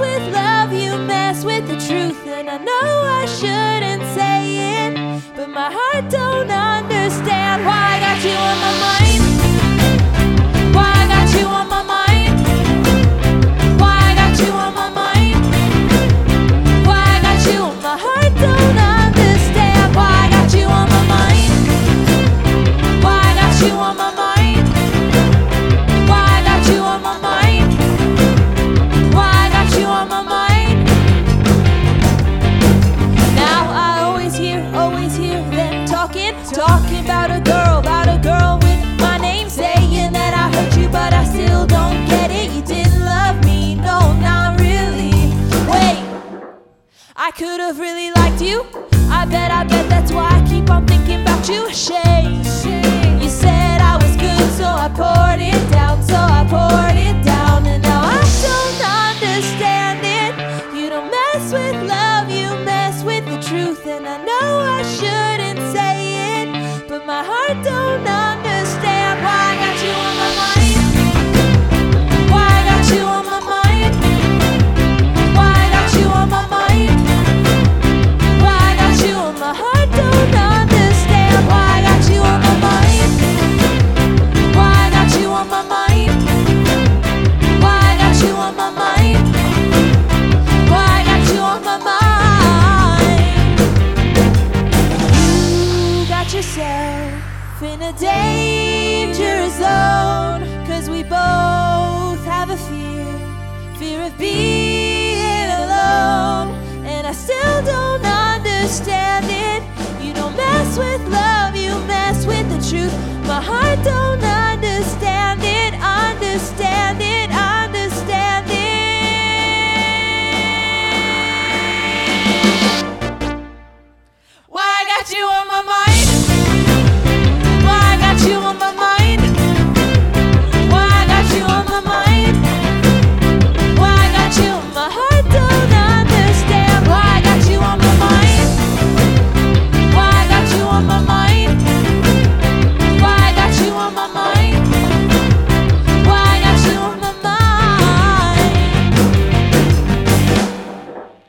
with love, you mess with the truth. And I know I shouldn't say it, but my heart don't understand why I got you on my mind. Why I got you on my mind. Why I got you on my mind. Why I got you on my heart don't understand why I got you on my mind. Why I got you on my mind. Why I got you on my mind. Why I got you on my mind. Now I always hear them talking about a girl with my name, saying that I hurt you, but I still don't get it. You didn't love me, no, not really. Wait, I could have really liked you. I bet that's why I keep on thinking about you. Shame. You said I was good, so I poured it down, and now I don't understand it. You don't mess with love, you mess with the truth, and I know I shouldn't say it, but my heart don't understand why I got you on my mind. Why I got you on my mind. Why I got you on my mind. Why I got you on my heart don't understand why I got you on my mind. Why I got you on my mind. Why I got you on my mind. Why I got you on my mind. You got yourself in a dangerous zone, 'cause we both have a fear of being